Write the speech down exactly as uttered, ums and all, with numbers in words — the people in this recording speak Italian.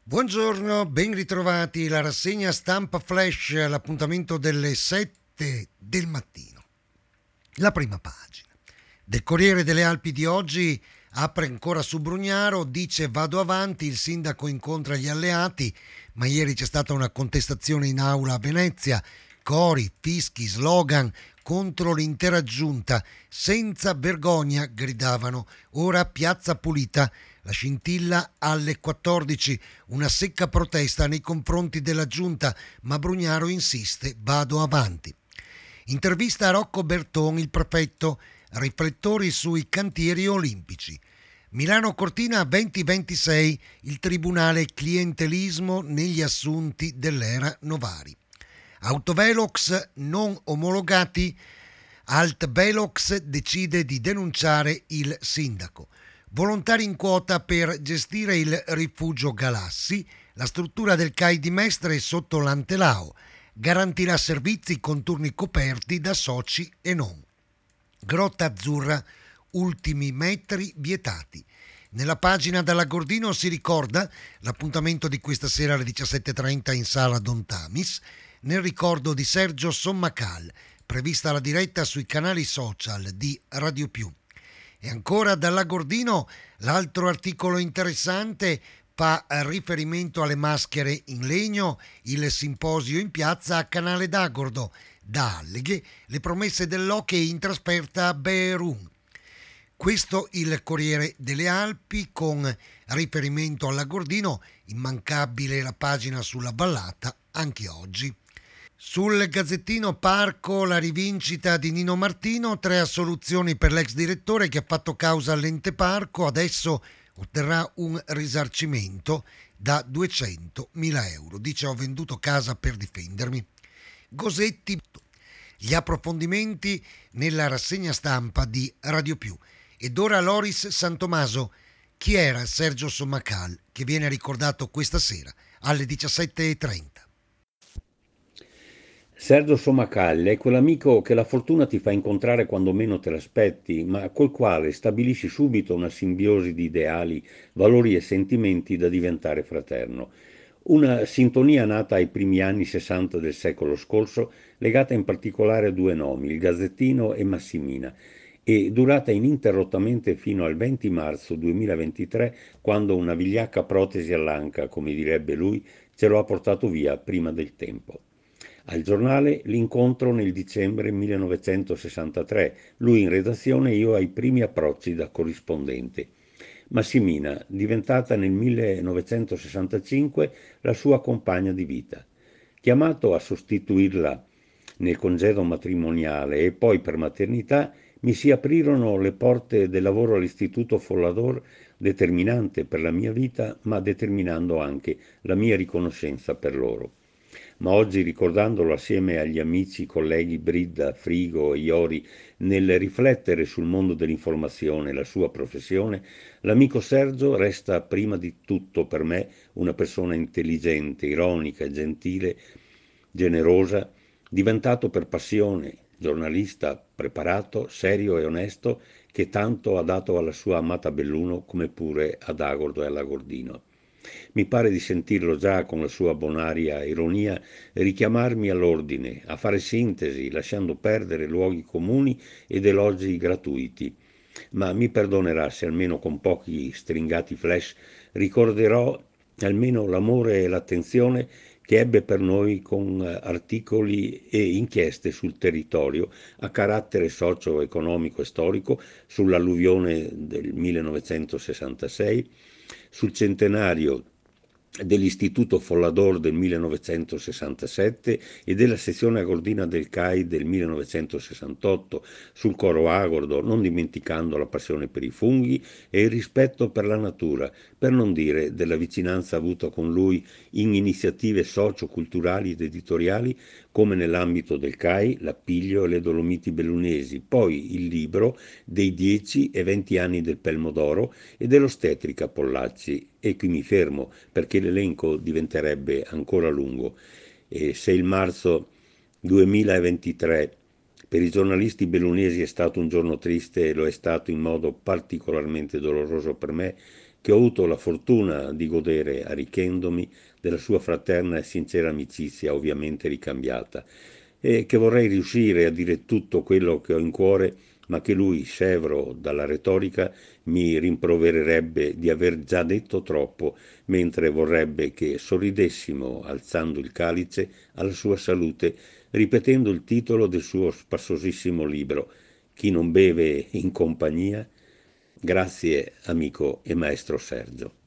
Buongiorno, ben ritrovati, la rassegna stampa flash, l'appuntamento delle sette del mattino. La prima pagina del Corriere delle Alpi di oggi apre ancora su Brugnaro, dice vado avanti, il sindaco incontra gli alleati, ma ieri c'è stata una contestazione in aula a Venezia, cori, fischi, slogan contro l'intera giunta, senza vergogna gridavano, ora piazza pulita. La scintilla alle quattordici, una secca protesta nei confronti della giunta, ma Brugnaro insiste, vado avanti. Intervista a Rocco Berton, il prefetto, riflettori sui cantieri olimpici. Milano Cortina duemilaventisei, il tribunale clientelismo negli assunti dell'era Novari. Autovelox non omologati, Altvelox decide di denunciare il sindaco. Volontari in quota per gestire il rifugio Galassi, la struttura del C A I di Mestre è sotto l'Antelao, garantirà servizi con turni coperti da soci e non. Grotta Azzurra, ultimi metri vietati. Nella pagina dalla Gordino si ricorda l'appuntamento di questa sera alle diciassette e trenta in sala Don Tamis, nel ricordo di Sergio Sommacal, prevista la diretta sui canali social di Radio Più. E ancora dalla Gordino l'altro articolo interessante fa riferimento alle maschere in legno, il simposio in piazza a Canale d'Agordo, da Alleghe, le promesse dell'hockey in trasferta a Beerun. Questo il Corriere delle Alpi con riferimento alla Gordino, immancabile la pagina sulla vallata anche oggi. Sul Gazzettino Parco la rivincita di Nino Martino, tre assoluzioni per l'ex direttore che ha fatto causa all'ente Parco, adesso otterrà un risarcimento da duecentomila euro. Dice ho venduto casa per difendermi. Gosetti, gli approfondimenti nella rassegna stampa di Radio Più. Ed ora Loris Santomaso, chi era Sergio Sommacal, che viene ricordato questa sera alle diciassette e trenta. Sergio Sommacal è quell'amico che la fortuna ti fa incontrare quando meno te l'aspetti, ma col quale stabilisci subito una simbiosi di ideali, valori e sentimenti da diventare fraterno. Una sintonia nata ai primi anni sessanta del secolo scorso, legata in particolare a due nomi, il Gazzettino e Massimina, e durata ininterrottamente fino al venti marzo duemilaventitré, quando una vigliacca protesi all'anca, come direbbe lui, ce lo ha portato via prima del tempo. Al giornale l'incontro nel dicembre millenovecentosessantatré, lui in redazione, io ai primi approcci da corrispondente. Massimina, diventata nel millenovecentosessantacinque la sua compagna di vita. Chiamato a sostituirla nel congedo matrimoniale e poi per maternità, mi si aprirono le porte del lavoro all'Istituto Follador, determinante per la mia vita, ma determinando anche la mia riconoscenza per loro. Ma oggi, ricordandolo assieme agli amici, colleghi Bridda, Frigo e Iori, nel riflettere sul mondo dell'informazione e la sua professione, l'amico Sergio resta prima di tutto per me una persona intelligente, ironica, gentile, generosa, diventato per passione, giornalista preparato, serio e onesto, che tanto ha dato alla sua amata Belluno come pure ad Agordo e alla Gordino. Mi pare di sentirlo già con la sua bonaria ironia richiamarmi all'ordine, a fare sintesi, lasciando perdere luoghi comuni ed elogi gratuiti. Ma mi perdonerà se almeno con pochi stringati flash ricorderò almeno l'amore e l'attenzione che ebbe per noi con articoli e inchieste sul territorio a carattere socio-economico e storico, sull'alluvione del millenovecentosessantasei, sul centenario dell'Istituto Follador del millenovecentosessantasette e della sezione agordina del C A I del millenovecentosessantotto, sul coro Agordo, non dimenticando la passione per i funghi e il rispetto per la natura, per non dire della vicinanza avuta con lui in iniziative socio-culturali ed editoriali come nell'ambito del C A I, l'Appiglio e le Dolomiti Bellunesi, poi il libro dei dieci e venti anni del Pelmodoro e dell'ostetrica Pollacci. E qui mi fermo perché l'elenco diventerebbe ancora lungo. E se il marzo duemilaventitré per i giornalisti bellunesi è stato un giorno triste e lo è stato in modo particolarmente doloroso per me, che ho avuto la fortuna di godere, arricchendomi, della sua fraterna e sincera amicizia, ovviamente ricambiata, e che vorrei riuscire a dire tutto quello che ho in cuore, ma che lui, scevro dalla retorica, mi rimprovererebbe di aver già detto troppo, mentre vorrebbe che sorridessimo alzando il calice alla sua salute, ripetendo il titolo del suo spassosissimo libro, Chi non beve in compagnia. Grazie, amico e maestro Sergio.